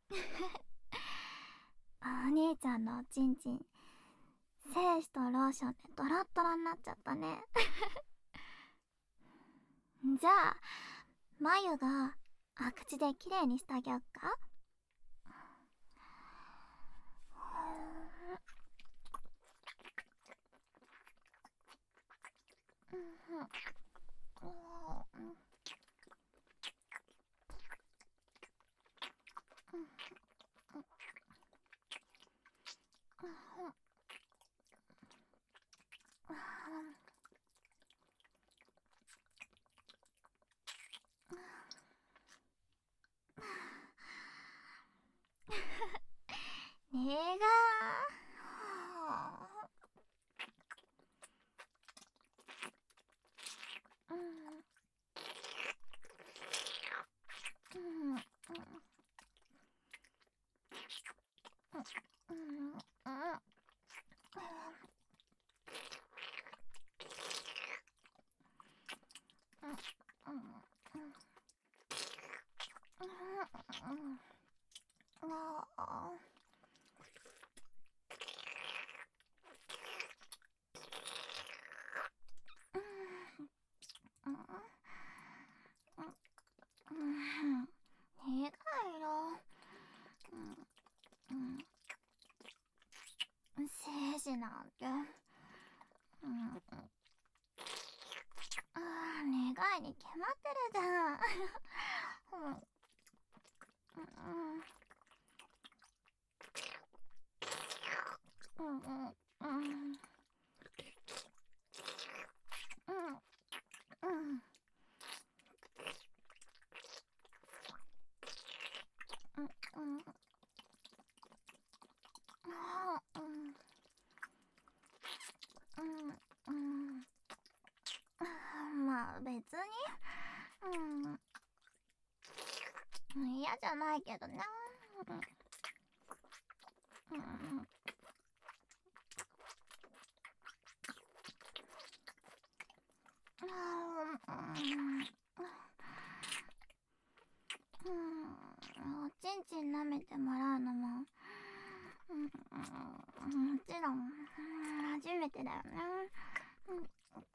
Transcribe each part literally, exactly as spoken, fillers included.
お兄ちゃんのおちんちん、精子とローションでドロッドロになっちゃったね。じゃあ眉があ口できれいにしてあげよっか。ねえがー、うんうんうん苦いよ。精子なんて、うん、あー苦いに決まってるじゃん。うんうんうんうんうんまあ別にうん嫌じゃないけどね。うんうんおちんちん舐めてもらうのもうんもちろん初めてだよね。うん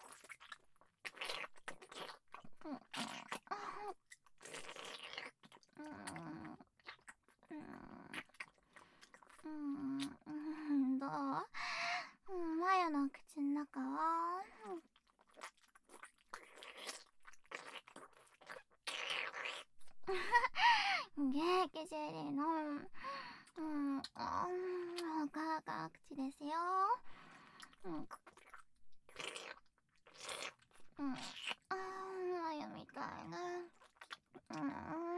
どう？マヨの口の中は元気ジェリーのうんうんおかか口ですよ。うんうんあマヨみたいな。うん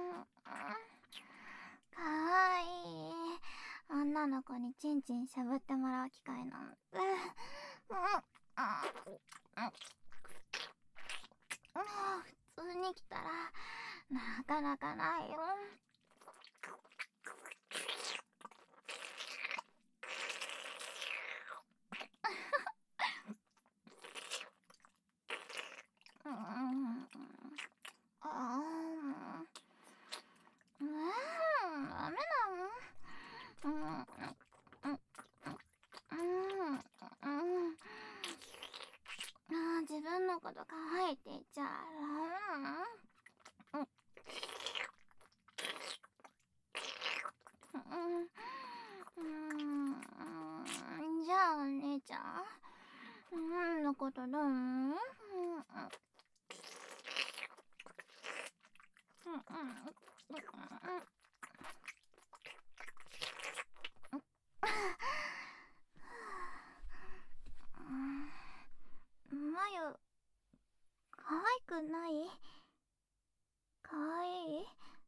かわいい女の子にチンチンしゃぶってもらう機会なんて普通に来たらなかなかないよ。うんあうんダメなの。うんうんうんうんあ自分のこと可愛いって言っちゃダメなの。うんじゃあお姉ちゃんうんのことどう思う？マユ可愛くない？可愛い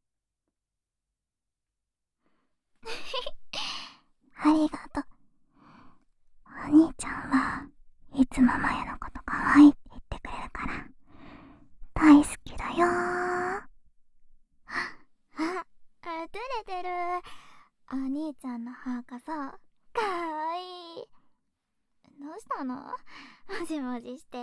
ありがとう。お兄ちゃんはいつもマユのこと可愛いって言ってくれるから大好きだよー。あ、あ、照れてる。お兄ちゃんの歯がさ、かわいい。どうしたの？もじもじして。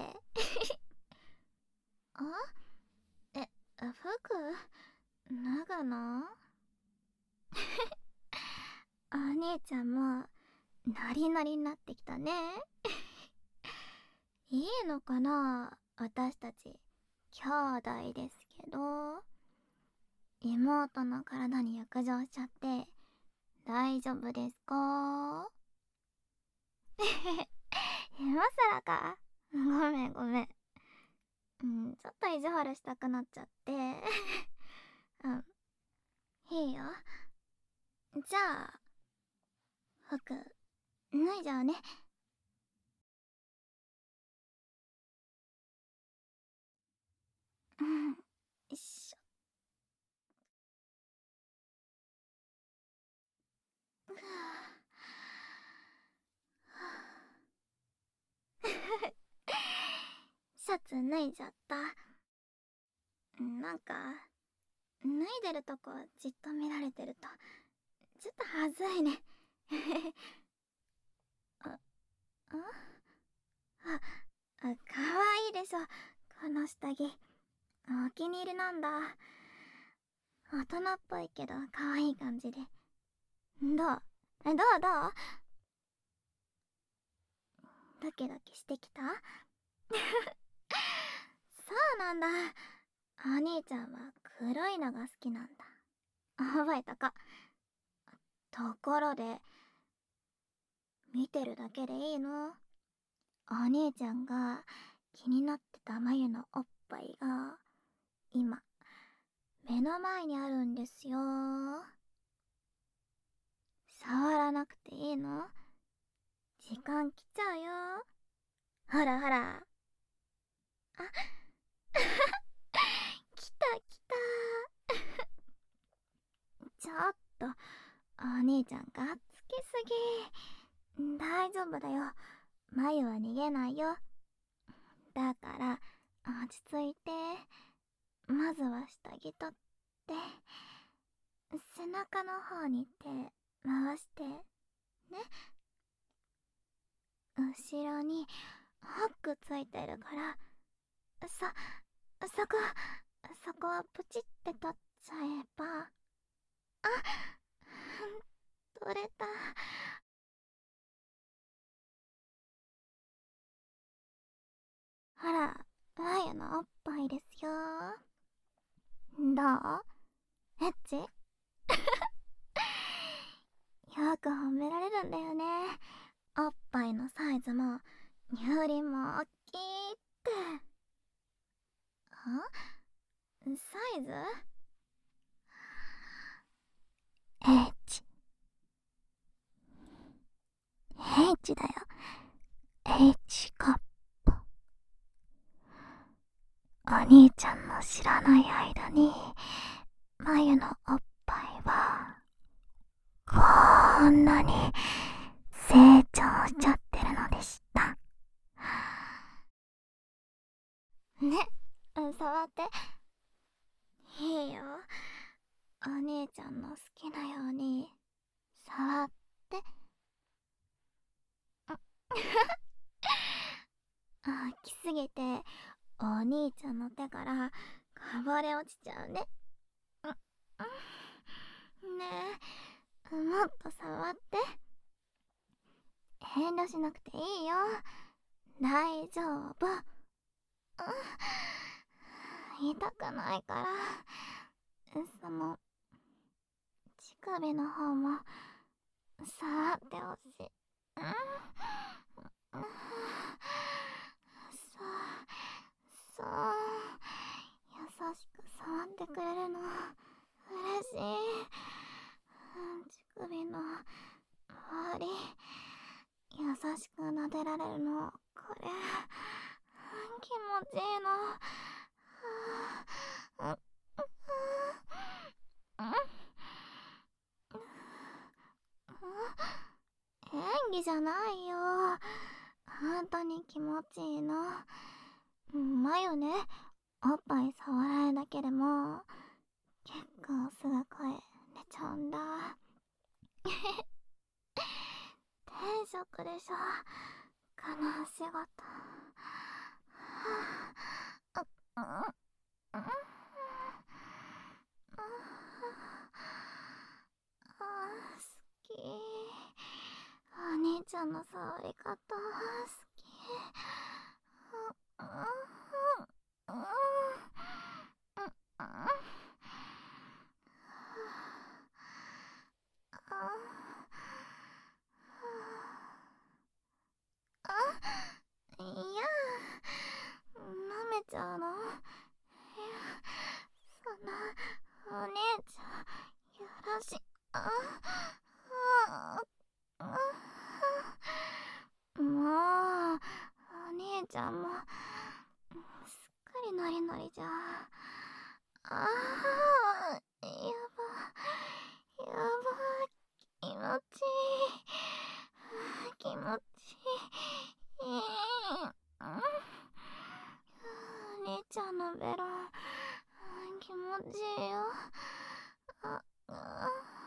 あ？え、服？脱ぐの？ 姉ちゃんもノリノリになってきたね。いいのかな、私たち兄弟ですけど。妹の体に浴場しちゃって大丈夫ですか？今更か。ごめんごめん。うん、ちょっと意地悪したくなっちゃって。うん、いいよ。じゃあ服脱いじゃうね。うん、よいしょ。ふぅシャツ脱いじゃった。なんか脱いでるとこじっと見られてるとちょっとはずいね。あ、あ、あ、あ、かわいいでしょこの下着。お気に入りなんだ。大人っぽいけどかわいい感じで。どうえ、どうどうドキドキしてきた？そうなんだ。お兄ちゃんは黒いのが好きなんだ。覚えたか。ところで、見てるだけでいいの？お兄ちゃんが気になってた眉のおっぱいが今目の前にあるんですよ。触らなくていいの？時間来ちゃうよ。ほらほら。あ、来た来た。ちょっとお兄ちゃんがっつきすぎ。大丈夫だよ。眉は逃げないよ。だから落ち着いて。まずは下着取って背中の方に手回してね。後ろにホックついてるから、そそこそこはプチって取っちゃえば。あ、取れた。ほら、眉のおっぱいですよ。どう？エッチ？よく褒められるんだよね。おっぱいのサイズも乳輪もおっきいって。あ、サイズ？ H。 H だよ。 H カップ。お兄ちゃんの知らない間に眉のおっぱいはこんなに成長しちゃってるのでした。ね、触って。いいよ。お姉ちゃんの好きなように触って。あ、来すぎてお兄ちゃんの手からこぼれ落ちちゃうね。う、うん、ねえ、もっと触って。遠慮しなくていいよ。大丈夫。うん、痛くないから。その乳首の方も触ってほしい。うん、うん、そうそう、優しく触ってくれるの嬉しい。乳首の周り優しく撫でられるのこれ気持ちいいの。うん、うん、うん、演技じゃないよ。本当に気持ちいいの。眉ね、おっぱい触られるだけでも結構すぐ声出ちゃうんだ。天職でしょこのお仕事。あ、うん、うん、あ、好き。 の触り方好き。うんうんうんうんあ、いや、舐めちゃうの？いや、そんな、お姉ちゃん、よろし、あ、あ、あ、もう、お兄ちゃんも、すっかりノリノリじゃ。ああ、やば、やば、気持ちいい。気持ちいい。お兄ちゃんのベロ、気持ちいいよ。あ、あ、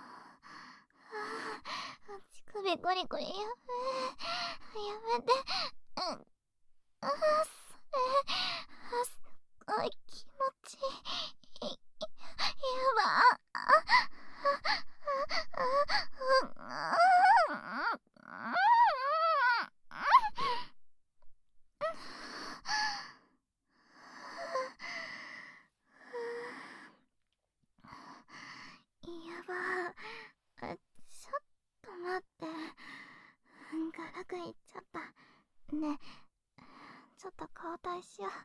乳首ゴリゴリやめ、やめて。うん、あ、それ、あ、すっごい気持ちいい。やば、あ、あ、あ、あ、あ、やば、あ、ちょっと待って、ガラクいっちゃった。ねえ、ちょっと交代しよう。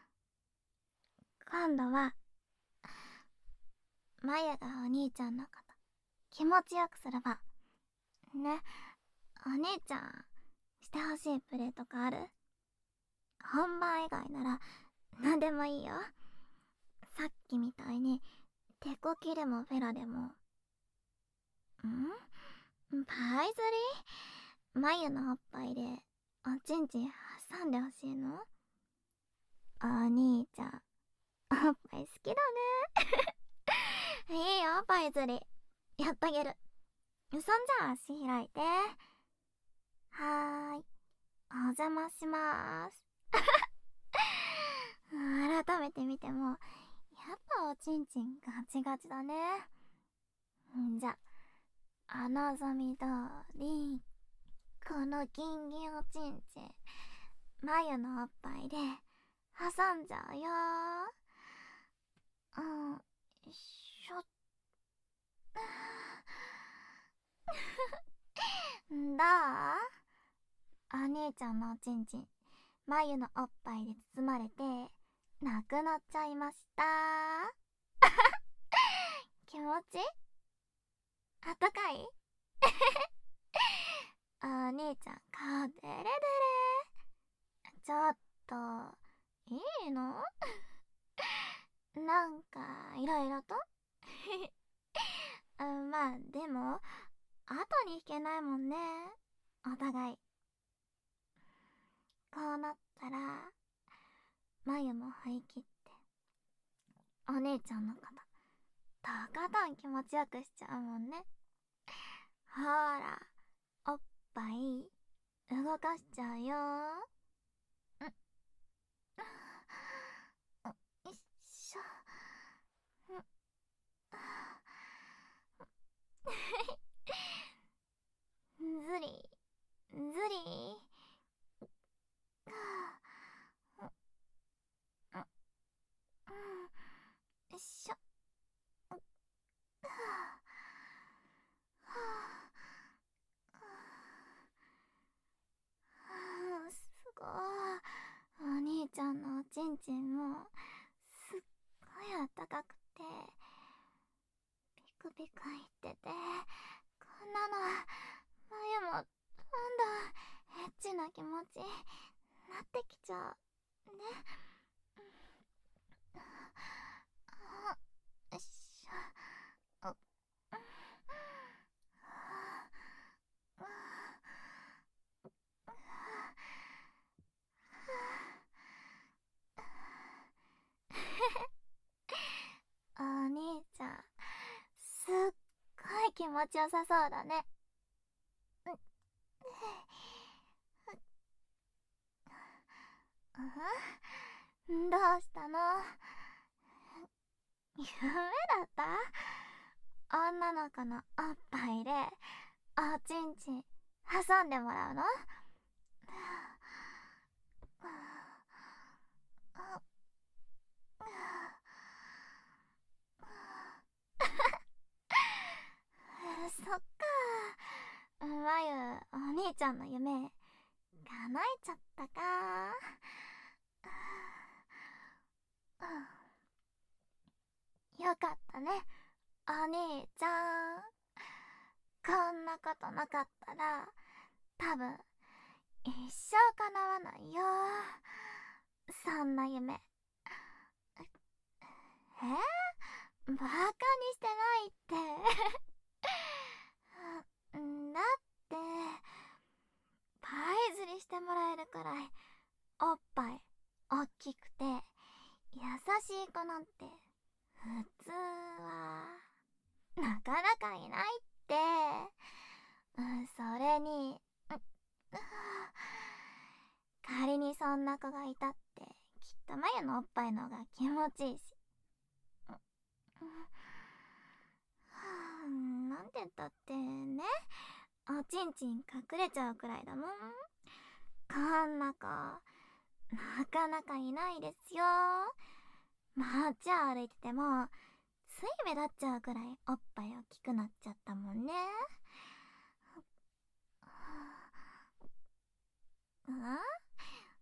今度はマヤがお兄ちゃんのこと気持ちよくすればね。お兄ちゃんしてほしいプレーとかある？本番以外なら何でもいいよ。さっきみたいに手こきでもフェラでも。ん？パイズリー？マユのおっぱいでおちんちん挟んでほしいの？お兄ちゃんおっぱい好きだね。いいよパイズリー、やってあげる。そんじゃ足開いて。はーい、お邪魔しまーす。改めて見てもやっぱおちんちんガチガチだね。んじゃ、お望み通りこのギンギンおちんちん眉のおっぱいで挟んじゃうよー。うん、しょどう？お兄ちゃんのおちんちん眉のおっぱいで包まれてなくなっちゃいました。気持ちあったかい？お兄ちゃん顔デレデレ。ちょっといいの？なんかいろいろと。まあでも後に引けないもんね、お互い。こうなったら眉も張り切ってお姉ちゃんのこととことん気持ちよくしちゃうもんね。ほら、おっぱい動かしちゃうよ。んよいしょ。ずりずりよいしょ。すごい、お兄ちゃんのおちんちんもすっごいあったかくてピクピクいってて、こんなの眉もどんどんエッチな気持ちになってきちゃうね。よいしょ。お兄ちゃんすっごい気持ちよさそうだね。うん、どうしたの？夢だった？女の子のおっぱいでおちんちん挟んでもらうの？そっか。まゆ、お兄ちゃんの夢叶えちゃったか。よかったね、お兄ちゃん。こんなことなかったら多分一生叶わないよ、そんな夢。え、バカにしてないってんだって、パイ釣りしてもらえるくらいおっぱいおっきくて優しい子なんて普通はなかなかいないって。うん、それに、うん、仮にそんな子がいたってきっと眉のおっぱいの方が気持ちいいし、うん、なんて言ったってね、おちんちん隠れちゃうくらいだもん。こんな子なかなかいないですよ。街歩いててもつい目立っちゃうくらいおっぱい大きくなっちゃったもんね。うん、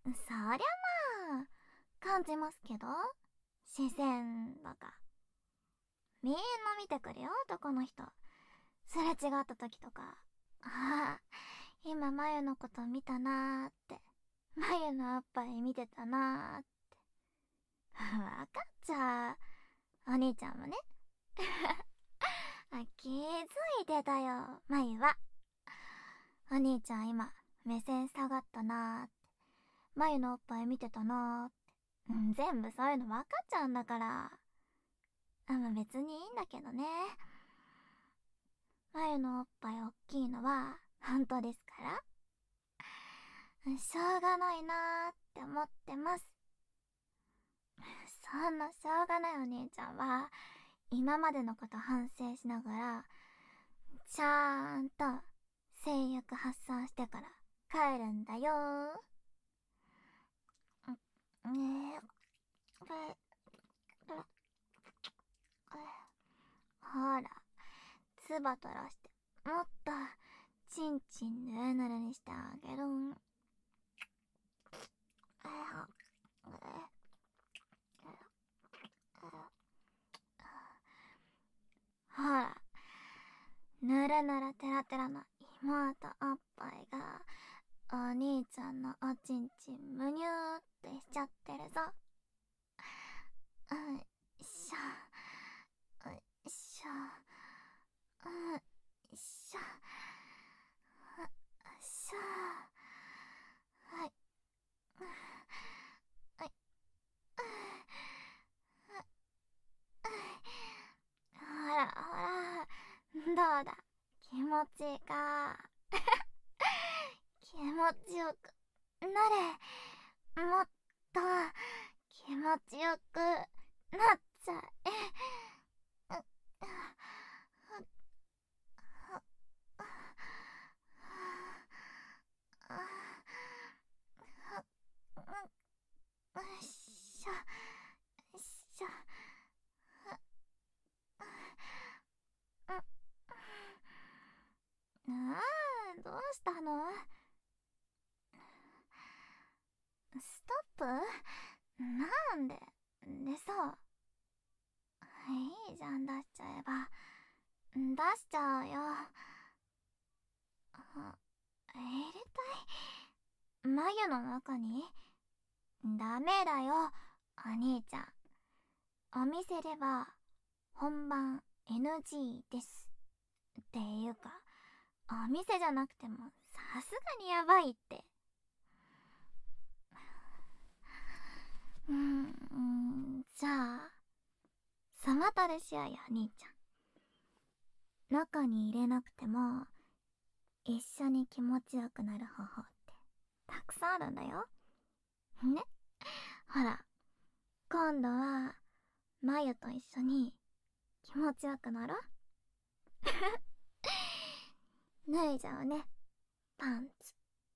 そりゃまあ感じますけど、視線とかみんな見てくるよ、男の人。すれ違った時とか、ああ今眉のこと見たなーって、眉のおっぱい見てたなーって。わかっちゃう、お兄ちゃんもね。あ、気づいてたよ、眉は。お兄ちゃん今目線下がったなーって、眉のおっぱい見てたなーって、うん、全部そういうの分かっちゃうんだから。あ、まあ別にいいんだけどね。眉のおっぱいおっきいのは本当ですから、しょうがないなーって思ってます。そんなしょうがないお兄ちゃんは今までのこと反省しながらちゃーんと性欲発散してから帰るんだよー。ねえ、これ、ほら、つば取らしてもっとちんちんぬるぬるにしてあげるん。ほら、ぬるぬるテラテラな妹おっぱいがお兄ちゃんのおちんちんむにゅーってしちゃってるぞ。うんしょ、うんしょ、うんしょ、しょ、はい、はい、ほらほら、どうだ、気持ちいいか。気持ちよくなれ、もっと気持ちよくなっちゃえ。よいしょよいしょ。ああ、どうしたの？ストップ？なんで？でさ、いいじゃん、出しちゃえば。出しちゃうよ。あ、入れたい？眉の中に？ダメだよ、お兄ちゃん。お店では本番 エヌジー です。っていうか、お店じゃなくてもさすがにやばいって。うーん、じゃあ、そなたでしようよ、兄ちゃん。中に入れなくても一緒に気持ちよくなる方法ってたくさんあるんだよ。ね、ほら、今度は眉と一緒に気持ちよくなろう。脱いじゃうね。 パンツ。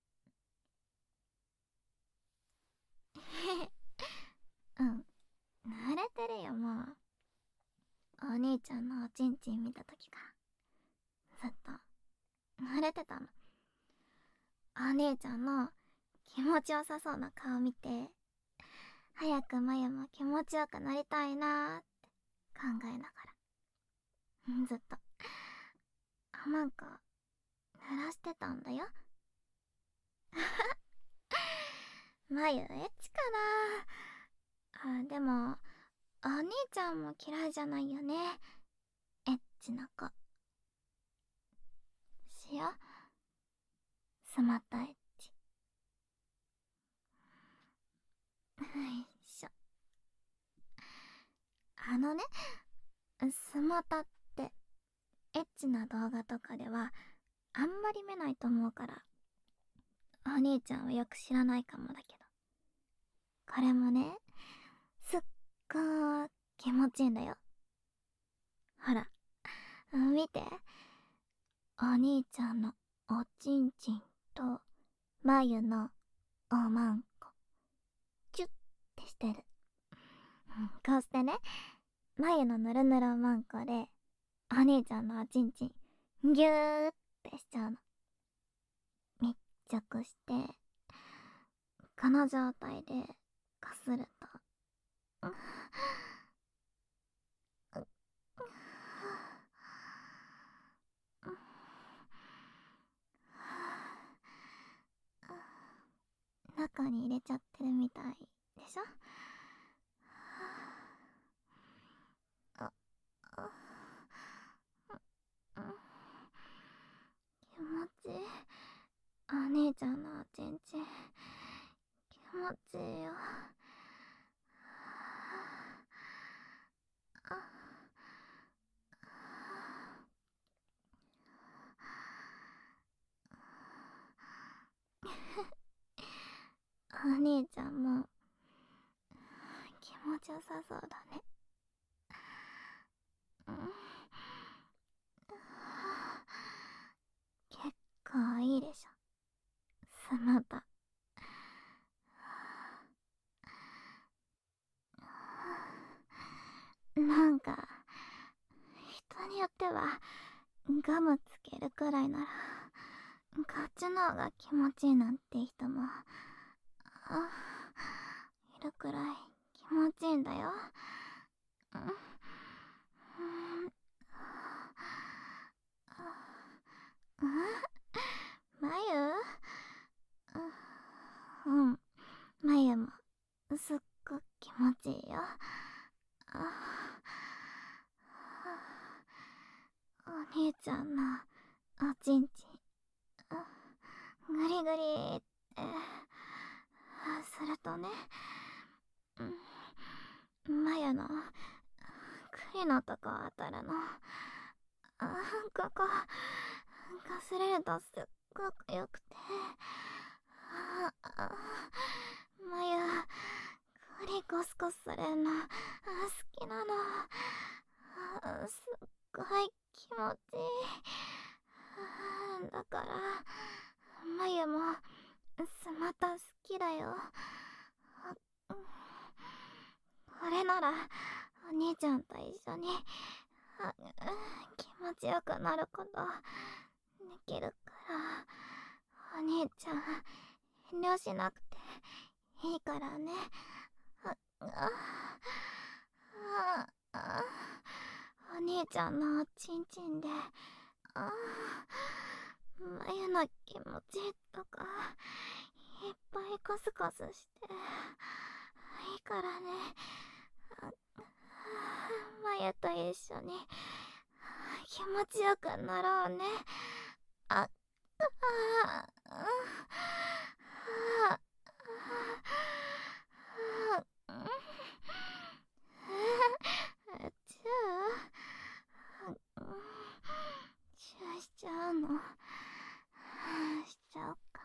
うん、慣れてるよ、もう。お兄ちゃんのおちんちん見た時からずっと慣れてたの。お兄ちゃんの気持ちよさそうな顔見て、早くマユも気持ちよくなりたいなーって考えながらずっとなんか濡らしてたんだよ。マユエッチかなあ。でもお兄ちゃんも嫌いじゃないよね、エッチな子。しよ、スマタエッチ。よいしょ。あのね、スマタってエッチな動画とかではあんまり見ないと思うから、お兄ちゃんはよく知らないかもだけど、これもね、すっごー気持ちいいんだよ。ほら、見て。お兄ちゃんのおちんちんと眉のおまんこ、キュッてしてる。こうしてね、眉のぬるぬるおまんこでお兄ちゃんのおちんちんギューってしちゃうの。密着して、この状態でこすると、中に入れちゃってるみたいでしょ。ああ、気持ちいい。お兄ちゃんのおちんちん気持ちいいよ。お兄ちゃんも気持ちよさそうだね。うん、結構いいでしょ、スマタ。なんか人によってはガムつけるくらいならこっちの方が気持ちいいなんて人もいるくらい気持ちいいんだよ。まゆ、うん、まゆもすっごく気持ちいいよ。お兄ちゃんのおちんちんグリグリってするとね、まゆの栗のとこ当たるの。ここかすれるとすっごくよくて、まゆ栗コスコスされるの好きなの。すっごい気持ちいい。だからまゆもスマタ好きだよ。これならお兄ちゃんと一緒に気持ちよくなることできるから、お兄ちゃん遠慮しなくていいからね。お兄ちゃんのおちんちんで眉の気持ちとかいっぱいコスコスしていいからね。眉と一緒に気持ちよくなろうね。あ、あ、あ、あ、チューチューしちゃうの。しちゃおうか。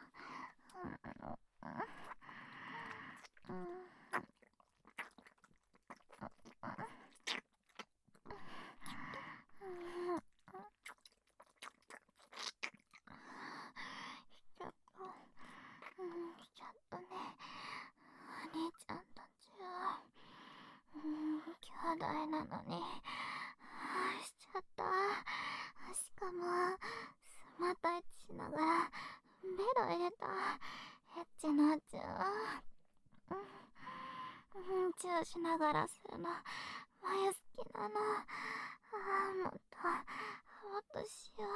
話題なのにしちゃった。しかもスマタイチしながらベロ入れた。エッチなチュー、うん、チューしながらするのまゆ好きなの。ああ、もっともっとしよう。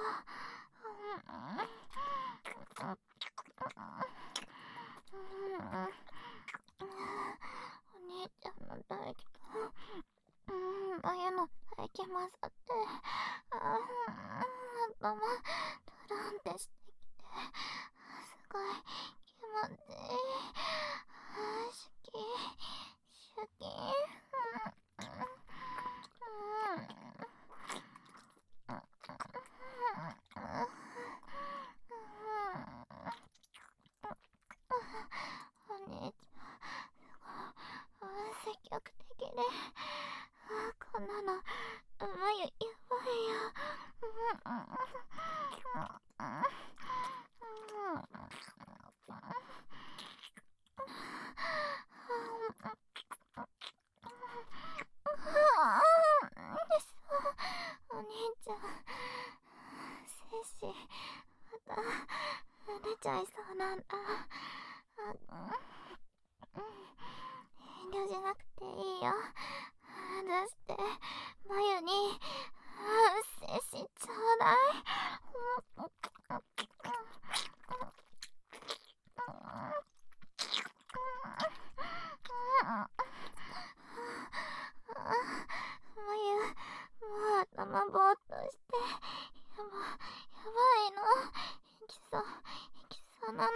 お兄ちゃんの唾液とうんまゆの唾液混ざって、あ頭ドロンってしてきて、すごい気持ちいい。シュキシュキお兄ちゃん積極的で、こんなのまゆやばいよ。お兄ちゃん、精子また出ちゃいそうなんだ。遠慮しなくていいよ。出してまゆに精子ちょうだい。まゆ、もう頭ぼーっとして、やば、やばいの。いきそう、いきそうなの。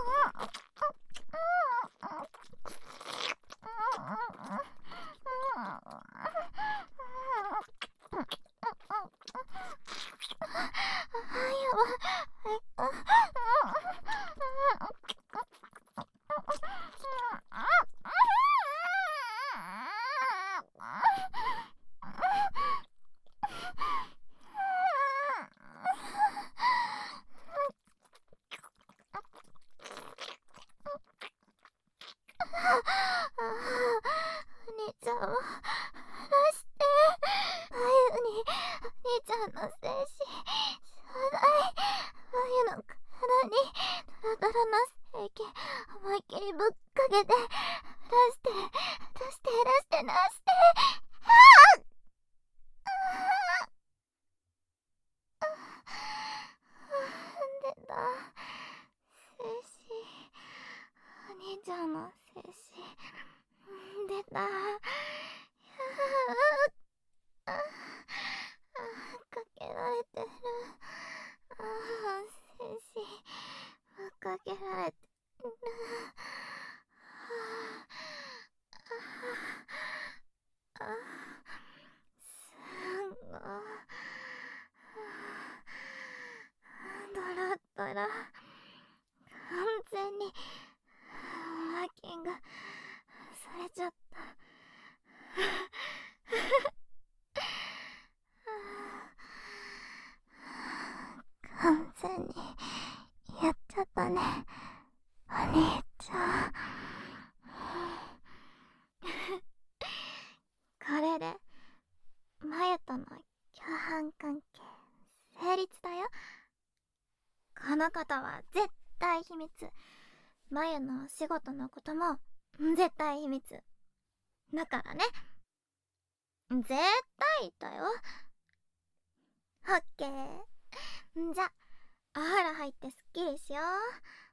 お兄ちゃんを離して。まゆにお兄ちゃんの精子ちょうだい。まゆの体にドロドロの精液思いっきりぶっかけて、出して出して出して出して。ああ出た精子。お兄ちゃんの精子出た。ああかけられてる。ああ精子ぶっかけられてる。ああすごいドロッドロ、完全にマーキングされちゃった。完全にやっちゃったね、お兄ちゃん。これでまゆとの共犯関係成立だよ。このことは絶対秘密。まゆのお仕事のことも絶対秘密だからね。絶対だよ。オッケー。じゃあお風呂入ってすっきりしよう。